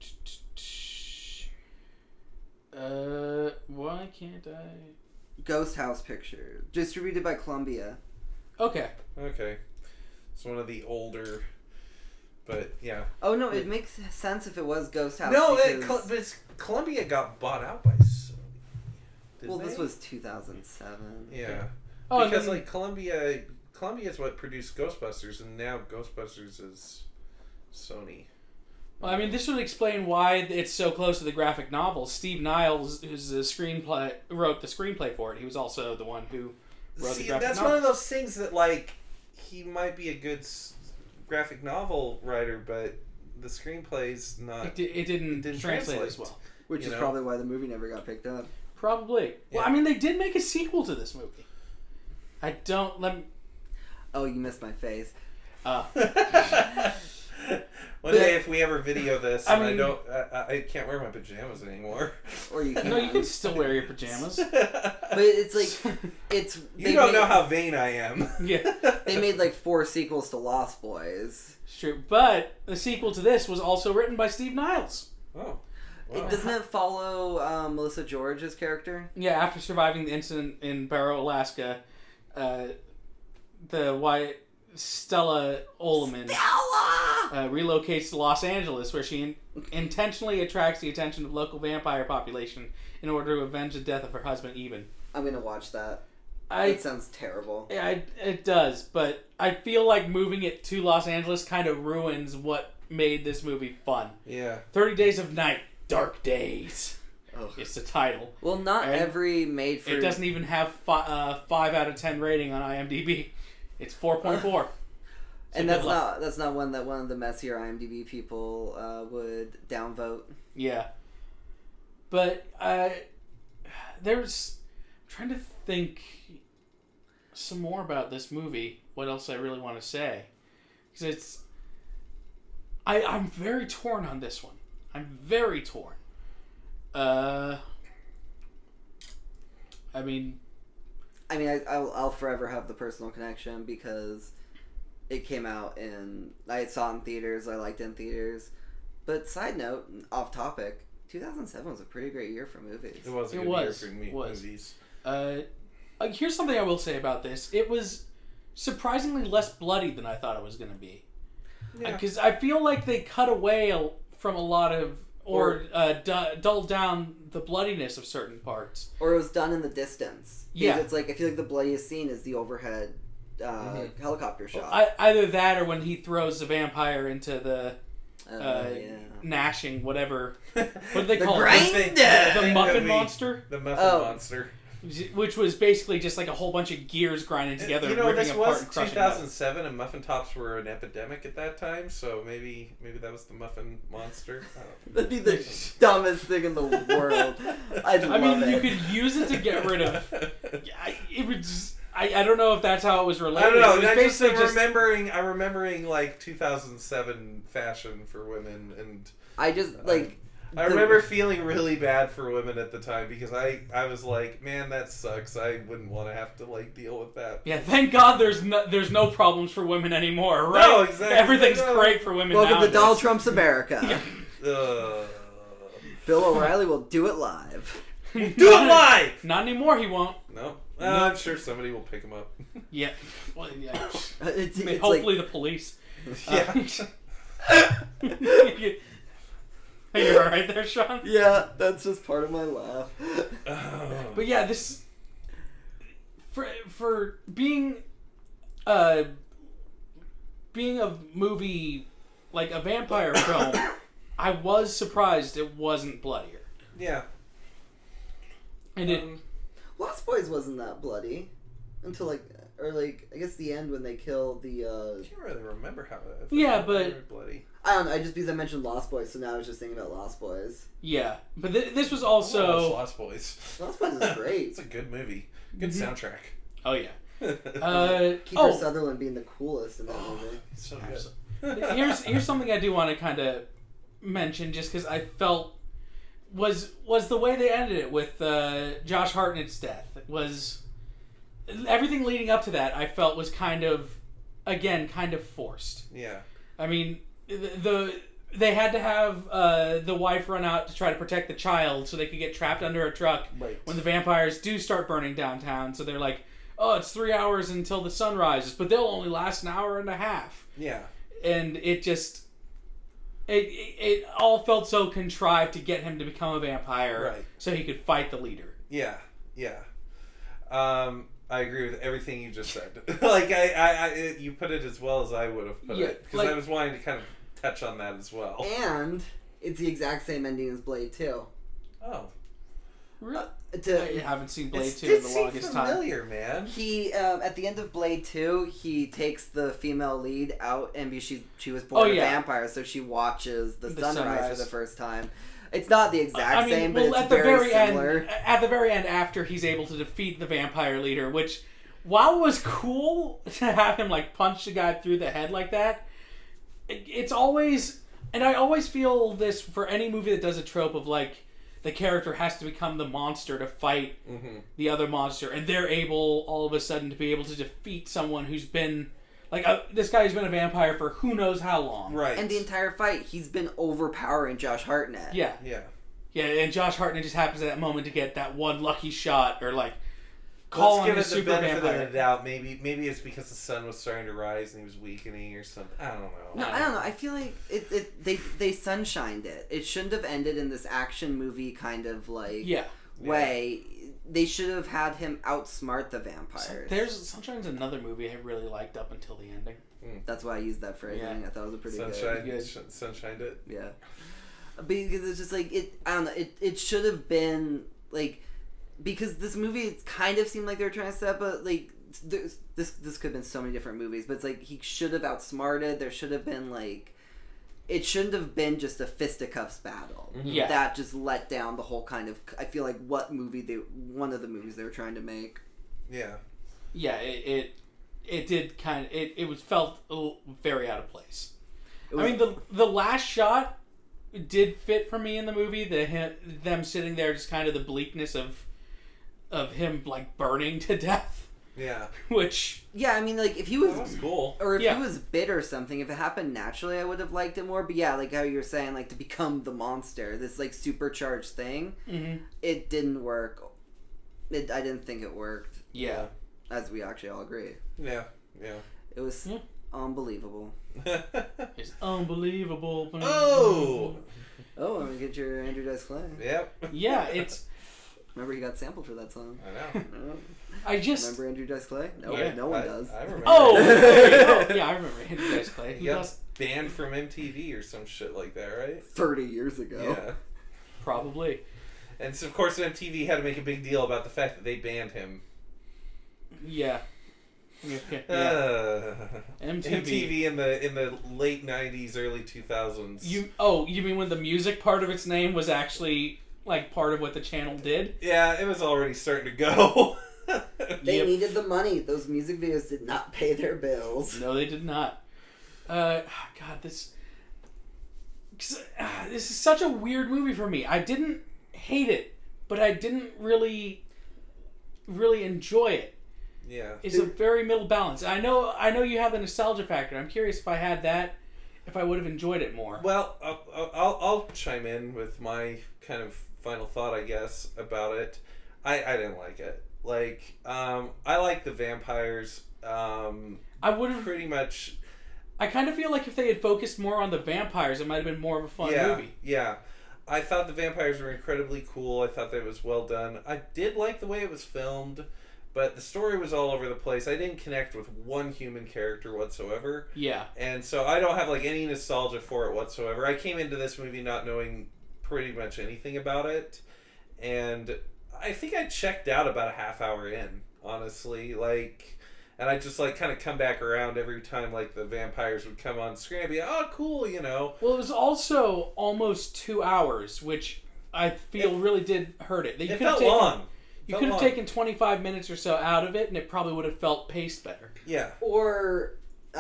why can't I... Ghost House Pictures. Distributed by Columbia. Okay. Okay. It's one of the older... But, yeah. Oh, no, it makes sense if it was Ghost House. No, because... but Columbia got bought out by Sony. Didn't Well, this they? was 2007. Yeah. Oh, because, then- like, Columbia is what produced Ghostbusters, and now Ghostbusters is Sony. Well, I mean, this would explain why it's so close to the graphic novel. Steve Niles, who's the screenplay, wrote the screenplay for it. He was also the one who wrote the graphic that's novel. one of those things that, like, he might be a good graphic novel writer, but the screenplay's not... It didn't translate translate. as well. Which is probably why the movie never got picked up. Probably. Yeah. Well, I mean, they did make a sequel to this movie. I don't... Oh, you missed my face. One day, if we ever video this, I and mean- I can't wear my pajamas anymore. Or you can. No, you can still wear your pajamas. But it's like it's. You don't know how vain I am. Yeah. They made like 4 sequels to Lost Boys. It's true. But the sequel to this was also written by Steve Niles. Oh. Doesn't it follow Melissa George's character? Yeah, after surviving the incident in Barrow, Alaska, Stella Oleman relocates to Los Angeles, where she intentionally attracts the attention of the local vampire population in order to avenge the death of her husband, Eben. I'm gonna watch that. It It sounds terrible. Yeah, it does, but I feel like moving it to Los Angeles kind of ruins what made this movie fun. Yeah. 30 Days of Night, Dark Days. Ugh. It's the title. Well, not And every made for. It doesn't even have 5 out of 10 rating on IMDb. It's 4.4. And that's not one that one of the messier IMDb people would downvote. Yeah. But I'm trying to think some more about this movie. What else I really want to say? Because I'm very torn on this one. I'm very torn. I mean, I'll forever have the personal connection because it came out I saw it in theaters. I liked it in theaters. But side note, off topic, 2007 was a pretty great year for movies. It was a good year for movies. Here's something I will say about this. It was surprisingly less bloody than I thought it was going to be. Yeah. Because I feel like they cut away from a lot of or dulled down the bloodiness of certain parts. Or it was done in the distance. Yeah. It's like, I feel like the bloodiest scene is the overhead helicopter shot. Well, either that or when he throws the vampire into the gnashing, whatever. What do they call it? The muffin monster? The muffin monster. Which was basically just like a whole bunch of gears grinding together, ripping this apart was and crushing 2007, and muffin tops were an epidemic at that time, so maybe that was the muffin monster. That'd be the dumbest thing in the world. I mean, you could use it to get rid of. It would just. I don't know if that's how it was related. I don't know. It was I'm remembering like 2007 fashion for women, and I remember feeling really bad for women at the time because I was like, man, that sucks. I wouldn't want to have to like deal with that. Yeah, thank God there's no problems for women anymore, right? No, exactly. Everything's great for women now. Welcome to Donald Trump's America. Bill O'Reilly will do it live. Do it live! Not anymore, he won't. No. I'm sure somebody will pick him up. Yeah. Well, yeah. Hopefully the police. Yeah. You alright there, Sean? Yeah, that's just part of my laugh. But yeah, this for being a movie like a vampire film, I was surprised it wasn't bloodier. Yeah. And Lost Boys wasn't that bloody until I guess the end when they kill the. I can't really remember how. Yeah, but bloody. I don't know. Just because I mentioned Lost Boys, so now I was just thinking about Lost Boys. Yeah, but this was also Lost Boys. Lost Boys is great. It's a good movie. Good soundtrack. Oh yeah. Kiefer Sutherland being the coolest in that movie. So good. Here's something I do want to kind of mention, just because I felt was the way they ended it with Josh Hartnett's death. It was everything leading up to that. I felt was kind of forced. Yeah. I mean, they had to have the wife run out to try to protect the child so they could get trapped under a truck when the vampires do start burning downtown. So they're like, oh, it's 3 hours until the sun rises, but they'll only last an hour and a half. Yeah. And it just it all felt so contrived to get him to become a vampire, so he could fight the leader. Yeah, yeah. I agree with everything you just said. Like you put it as well as I would have put it, because I was wanting to kind of touch on that as well. And it's the exact same ending as Blade 2. Oh. Really? I haven't seen Blade 2 in the longest time. It's familiar, man. He, at the end of Blade 2, he takes the female lead out, and she was born a vampire, so she watches the sunrise for the first time. It's not the exact same, but it's very similar. At the very end, after he's able to defeat the vampire leader, which, while it was cool to have him like punch the guy through the head like that, it's always, and I always feel this for any movie that does a trope of like, the character has to become the monster to fight the other monster, and they're able, all of a sudden, to be able to defeat someone who's been, like, this guy who's been a vampire for who knows how long. Right. And the entire fight, he's been overpowering Josh Hartnett. Yeah. Yeah. Yeah, and Josh Hartnett just happens at that moment to get that one lucky shot, or, like, call on the super vampire. Let's give it the benefit of the doubt. Maybe it's because the sun was starting to rise and he was weakening or something. I don't know. No, I don't know. I feel like they sunshined it. It shouldn't have ended in this action movie kind of like way. They should have had him outsmart the vampires. Sunshine's another movie I really liked up until the ending. That's why I used that phrasing. I thought it was a pretty good. Sunshined it. Yeah, because it's just like I don't know. It should have been like. Because this movie, it kind of seemed like they were trying to set up like this could have been so many different movies, but it's like he should have outsmarted. There should have been like, it shouldn't have been just a fisticuffs battle. Yeah, that just let down the whole kind of. I feel like one of the movies they were trying to make. Yeah, yeah. It did kind of it felt very out of place. I mean the last shot did fit for me in the movie. Them sitting there, just kind of the bleakness of him like burning to death. Yeah. Which I mean, like if he was, that was cool, or if he was bit or something, if it happened naturally, I would have liked it more. But yeah, like how you were saying, like to become the monster, this like supercharged thing, it didn't work. I didn't think it worked. Yeah, as we actually all agree. Yeah, yeah. It was Unbelievable. It's unbelievable. Oh! Oh, I'm gonna get your Andrew Dice Clay. Yep. Yeah, it's. Remember he got sampled for that song. I know. I just. Remember Andrew Dice Clay? No, Yeah, no one does. I remember. Oh, yeah, I remember Andrew Dice Clay. He got banned from MTV or some shit like that, right? 30 years ago. Yeah. Probably. And so, of course, MTV had to make a big deal about the fact that they banned him. Yeah. Yeah. MTV in the late 90s, early 2000s. You mean when the music part of its name was actually like part of what the channel did? Yeah, it was already starting to go. They needed the money. Those music videos did not pay their bills. No, they did not. God, this is such a weird movie for me. I didn't hate it, but I didn't really enjoy it. Yeah. It's a very middle balance. I know you have the nostalgia factor. I'm curious if I had that, if I would have enjoyed it more. Well, I'll chime in with my kind of final thought, I guess, about it. I didn't like it. Like, I like the vampires. I would have pretty much. I kind of feel like if they had focused more on the vampires, it might have been more of a fun movie. Yeah. I thought the vampires were incredibly cool. I thought that it was well done. I did like the way it was filmed, but the story was all over the place. I didn't connect with one human character whatsoever. Yeah. And so I don't have like any nostalgia for it whatsoever. I came into this movie not knowing pretty much anything about it. And I think I checked out about a half hour in, honestly. Like, and I just like kind of come back around every time like the vampires would come on screen. I'd be, oh, cool, you know. Well, it was also almost 2 hours, which I feel really did hurt it. It felt long. You could have taken 25 minutes or so out of it, and it probably would have felt paced better. Yeah. Or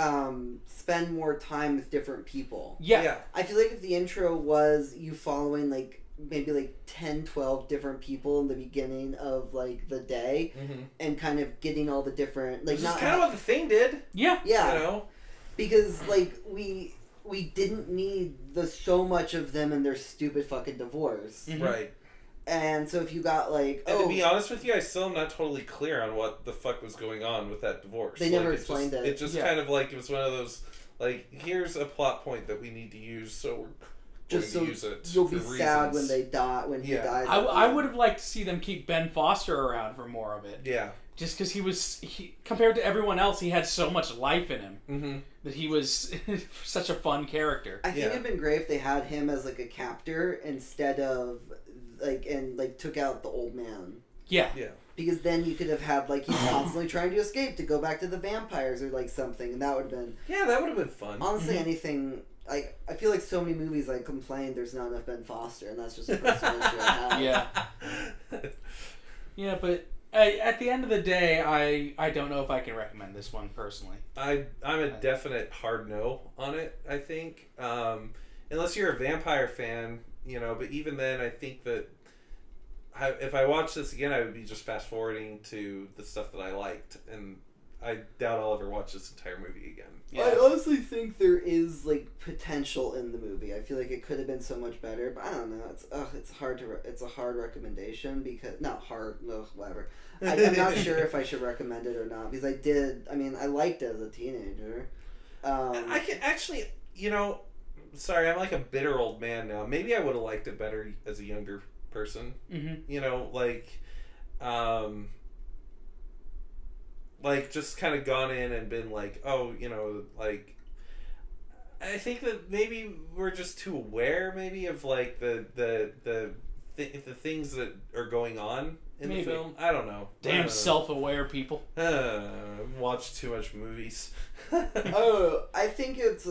spend more time with different people. Yeah. I feel like if the intro was you following like maybe like 10, 12 different people in the beginning of like the day, and kind of getting all the different like That's kind of what The Thing did. Yeah. You know? Because like we didn't need so much of them and their stupid fucking divorce. Right. And so if you got like... And to be honest with you, I still am not totally clear on what the fuck was going on with that divorce. They never explained it. It just kind of like, it was one of those, like, here's a plot point that we need to use, so we're just so use it you'll be sad when they die, when he dies. I would have liked to see them keep Ben Foster around for more of it. Yeah. Just because compared to everyone else, he had so much life in him that he was such a fun character. I think it'd been great if they had him as like a captor instead of like took out the old man. Yeah. Yeah. Because then you could have had like he's constantly trying to escape to go back to the vampires or like something, and that would have been that would have been fun. Honestly, anything. Like I feel like so many movies I complain there's not enough Ben Foster, and that's just a personal issue I have. Yeah. Yeah, but at the end of the day, I don't know if I can recommend this one personally. I'm a definite hard no on it, I think. Unless you're a vampire fan, you know, but even then I think that if I watch this again, I would be just fast forwarding to the stuff that I liked, and I doubt I'll ever watch this entire movie again. Yeah. I honestly think there is like potential in the movie. I feel like it could have been so much better, but I don't know. It's hard to it's a hard recommendation because not hard, no, whatever. I'm not sure if I should recommend it or not because I liked it as a teenager. I can actually, you know, sorry, I'm like a bitter old man now. Maybe I would have liked it better as a younger person. You know, like just kind of gone in and been like, oh, you know, like I think that maybe we're just too aware, maybe of like the things that are going on in the film. I don't know. Damn self-aware people. Watch too much movies. I think it's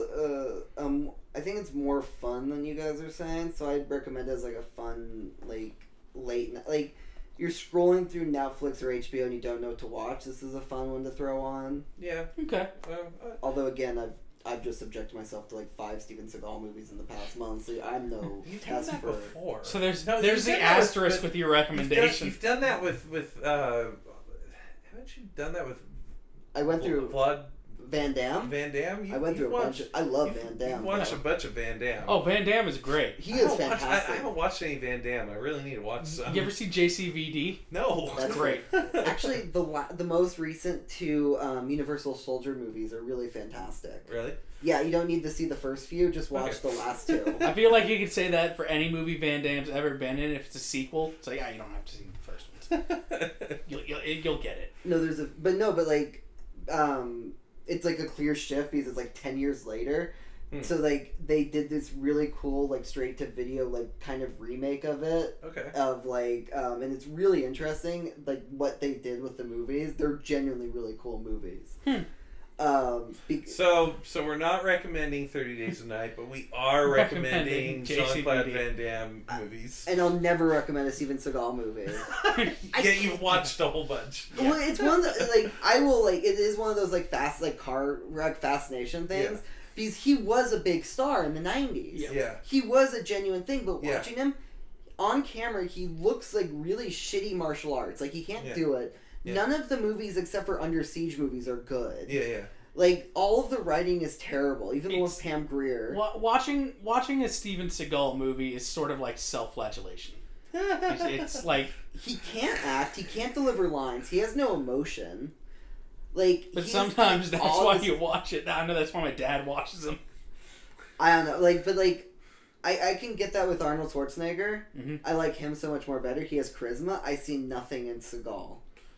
more fun than you guys are saying. So I'd recommend it as like a fun like late night like. You're scrolling through Netflix or HBO and you don't know what to watch. This is a fun one to throw on. Yeah. Okay. Although again, I've just subjected myself to like 5 Steven Seagal movies in the past month, so I'm no test for. Before. So there's the asterisk with your recommendation. You've done that with haven't you done that with? I went through Van Damme. Van Damme? I went through a bunch of... I love Van Damme. You've watched a bunch of Van Damme. Oh, Van Damme is great. He is fantastic. I haven't watched any Van Damme. I really need to watch some. You ever see JCVD? No. That's great. Actually, the most recent two Universal Soldier movies are really fantastic. Really? Yeah, you don't need to see the first few. Just watch the last two. I feel like you could say that for any movie Van Damme's ever been in. If it's a sequel, it's like, you don't have to see the first ones. You'll get it. No, it's like a clear shift because it's like 10 years later. So like they did this really cool like straight to video like kind of remake of it. Okay. Of like and it's really interesting like what they did with the movies. They're genuinely really cool movies. So we're not recommending 30 Days a Night, but we are recommending Jean-Claude Van Damme movies. And I'll never recommend a Steven Seagal movie. You've watched a whole bunch. Yeah. Well, it's one of the, I will it is one of those car wreck fascination things because he was a big star in the 90s. Yeah. He was a genuine thing, but watching him on camera, he looks like really shitty martial arts. Like he can't do it. Yeah. None of the movies except for Under Siege movies are good. Yeah. Like all of the writing is terrible, even the one with Pam Grier. Watching a Steven Seagal movie is sort of like self-flagellation. It's like he can't act, he can't deliver lines, he has no emotion. But sometimes that's why you watch it. I know that's why my dad watches them. I don't know, I can get that with Arnold Schwarzenegger. Mm-hmm. I like him so much more better. He has charisma. I see nothing in Seagal.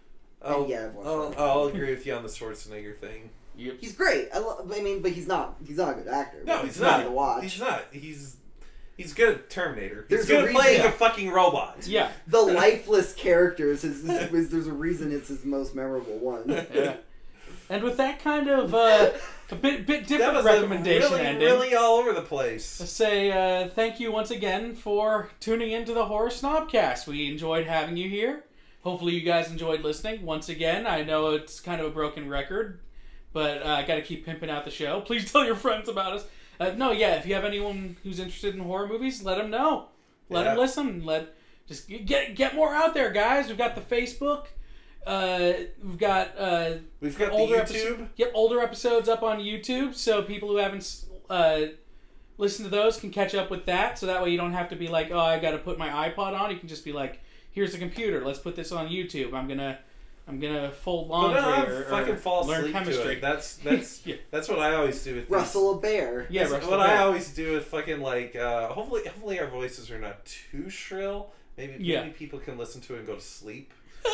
I'll agree with you on the Schwarzenegger thing. Yep. He's great. But he's not a good actor. No, he's not. To watch. He's not. He's good at Terminator. He's good at playing a fucking robot. Yeah. The lifeless characters there's a reason it's his most memorable one. Yeah. And with that kind of a bit different recommendation ending, really all over the place. Let's say thank you once again for tuning into the Horror Snobcast. We enjoyed having you here. Hopefully you guys enjoyed listening. Once again, I know it's kind of a broken record, but I got to keep pimping out the show. Please tell your friends about us. If you have anyone who's interested in horror movies, let them know. Let them listen. Just get more out there, guys. We've got the Facebook. We've got older the YouTube. Older episodes up on YouTube, so people who haven't listened to those can catch up with that. So that way you don't have to be like, oh, I got to put my iPod on. You can just be like, here's the computer. Let's put this on YouTube. I'm gonna fold laundry or fall learn chemistry. That's that's what I always do with Rustle a bear. Yeah, I always do with fucking hopefully our voices are not too shrill. Maybe people can listen to it and go to sleep.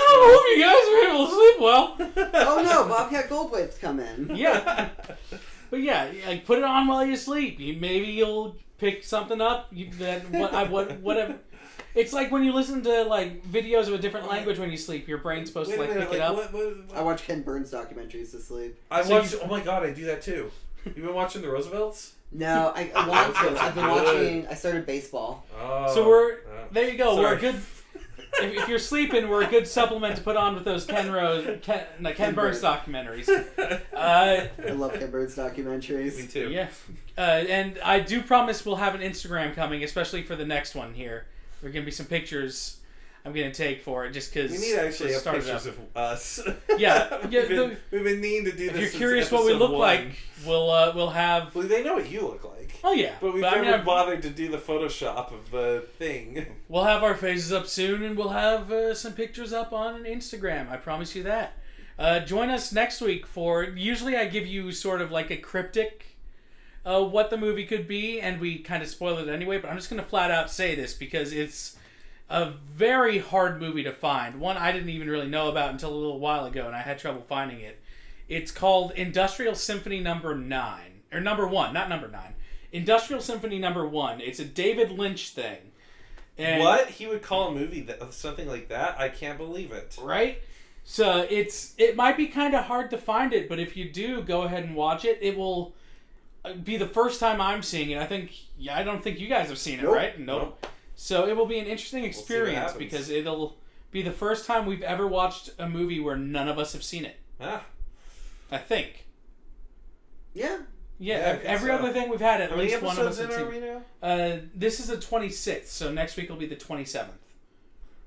I hope you guys are able to sleep well. Oh no, Bobcat Goldthwait's coming. Yeah. But put it on while you sleep. Maybe you'll pick something up. Whatever. It's like when you listen to videos of a different language when you sleep. Your brain's supposed to pick it up. What? I watch Ken Burns documentaries to sleep. Oh my god, I do that too. You've been watching the Roosevelts? No, I want to. I've been watching. I started baseball. Oh, so there you go. Sorry. We're a good. If you're sleeping, we're a good supplement to put on with those Ken Burns documentaries. I love Ken Burns documentaries. Me too. Yeah, and I do promise we'll have an Instagram coming, especially for the next one here. There are going to be some pictures I'm going to take for it just because... We need to actually have pictures of us. Yeah. We've been needing to do this. If you're curious what we look like, we'll have... Well, they know what you look like. Oh, yeah. But we've never bothered to do the Photoshop of the thing. We'll have our faces up soon, and we'll have some pictures up on Instagram. I promise you that. Join us next week for... Usually I give you sort of like a cryptic... what the movie could be, and we kind of spoil it anyway, but I'm just going to flat out say this because it's a very hard movie to find. One I didn't even really know about until a little while ago, and I had trouble finding it. It's called Industrial Symphony Number 9. Or Number 1, not Number 9. Industrial Symphony Number 1. It's a David Lynch thing. And what? He would call a movie something like that? I can't believe it. Right? So it might be kind of hard to find it, but if you do, go ahead and watch it. It will... be the first time I'm seeing it. I don't think you guys have seen it, right? Nope. So it will be an interesting experience because it'll be the first time we've ever watched a movie where none of us have seen it. I think. Yeah. Yeah, every other thing we've had at least one of us have seen. This is the 26th, so next week will be the 27th.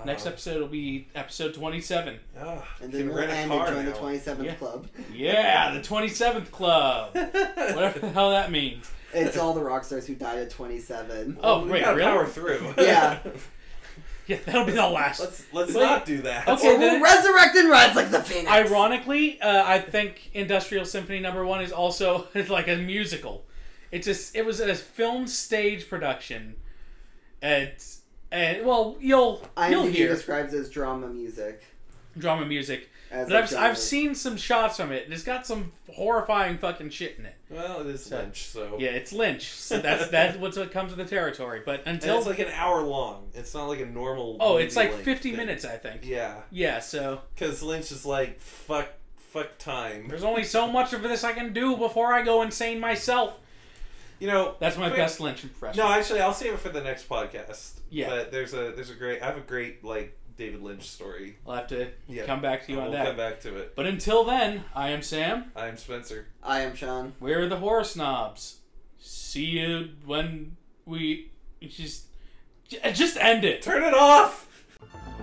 Next episode will be episode 27. And then we'll end and join the 27th club. Yeah, the 27th club. Whatever the hell that means. It's all the rock stars who died at 27. Oh, wait, really? Power through. Yeah. Yeah, that'll be the last. Let's not do that. Okay, or we'll resurrect and rise like the Phoenix. Ironically, I think Industrial Symphony #1 is also like a musical. It was a film stage production. You'll hear describes it as drama music. Drama music. But I've seen some shots from it, and it's got some horrifying fucking shit in it. Well, it is Lynch, so... Yeah, it's Lynch, so that's what comes with the territory. But until... And it's like an hour long. It's not like a normal... Oh, it's like 50 minutes, I think. Yeah. Yeah, so... Because Lynch is like, fuck time. There's only so much of this I can do before I go insane myself. You know... That's my best Lynch impression. No, actually, I'll save it for the next podcast. Yeah. But there's a great... I have a great, like... David Lynch story. I'll have to come back to you on that. We'll come back to it. But until then, I am Sam. I am Spencer. I am Sean. We're the Horror Snobs. See you when we just end it. Turn it off!